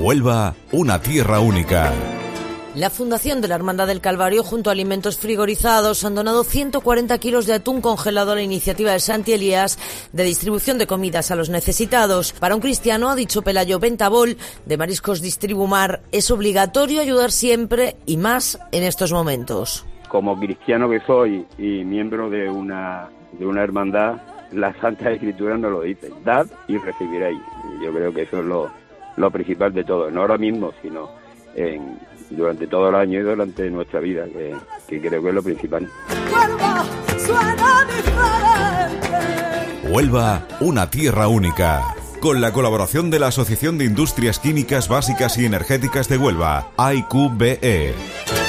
Huelva, una tierra única. La Fundación de la Hermandad del Calvario, junto a Alimentos Frigorizados, han donado 140 kilos de atún congelado a la iniciativa de Santi Elías de distribución de comidas a los necesitados. Para un cristiano, ha dicho Pelayo Ventabol, de Mariscos Distribumar, es obligatorio ayudar siempre y más en estos momentos. Como cristiano que soy y miembro de una hermandad, la Santa Escritura nos lo dice: dad y recibiréis. Yo creo que eso es lo principal de todo, no ahora mismo, sino durante todo el año y durante nuestra vida, que creo que es lo principal. Huelva, suena diferente. Huelva, una tierra única. Con la colaboración de la Asociación de Industrias Químicas Básicas y Energéticas de Huelva, AIQBE.